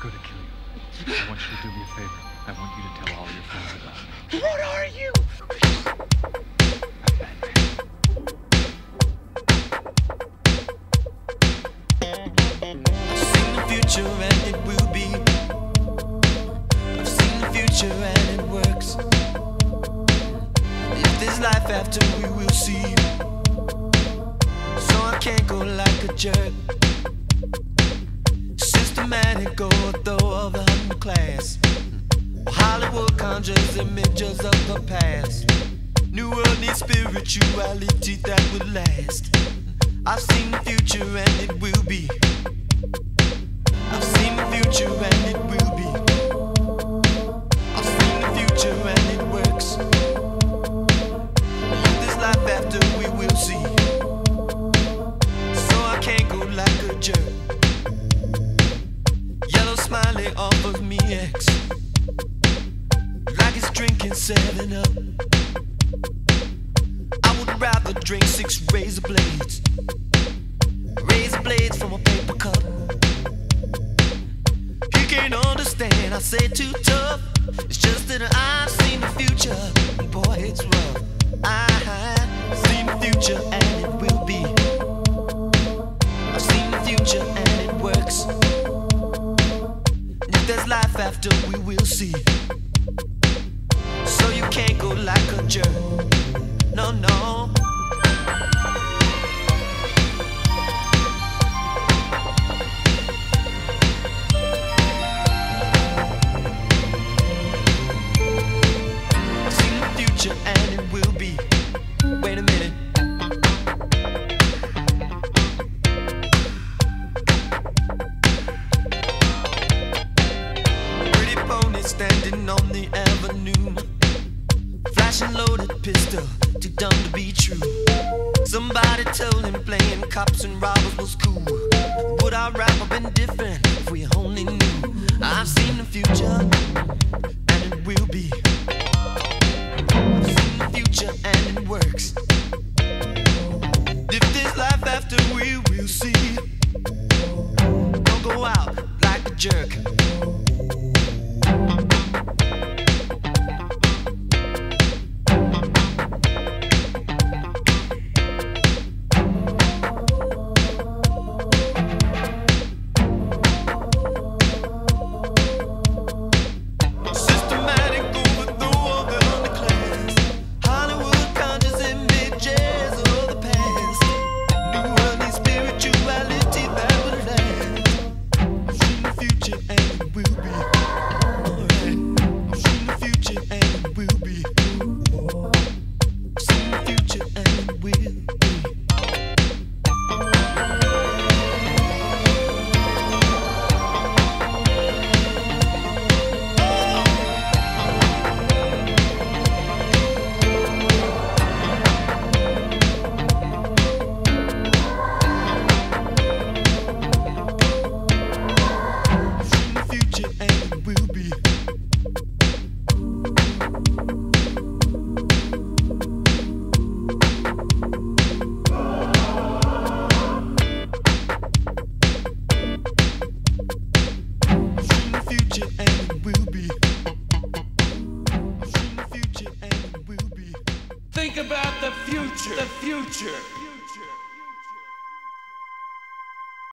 going to kill you. I want you to do me a favor. I want you to tell all your friends about me. What are you? I've seen the future and it will be. I've seen the future and it works. If there's life after, we will see. So I can't go like a jerk. Systematic ortho of the underclass. Hollywood conjures images of the past. New world needs spirituality that will last. I've seen the future and it will be. I've seen the future and it will be. I've seen the future and it works. If there's life after, we will see. So I can't go like a jerk. Yellow smiley offers me X, like it's drinking 7-Up. I would rather drink 6 razor blades. Razor blades from a paper cup. He can't understand, I say too tough. It's just that I've seen the future. Boy, it's rough. I've seen the future and it will be. I've seen the future and it works. If there's life after, we will see. So you can't go like a jerk. No, no. I've seen the future and it will be. Wait a minute. Pretty pony standing on the avenue, flashing loaded pistol, too dumb to be true. Somebody told him playing cops and robbers was cool. Would our rap have been different if we only knew? I've seen the future and it will be. I've seen the future and it works. If there's life after, we will see. Don't go out like a jerk. Think about the future. The future.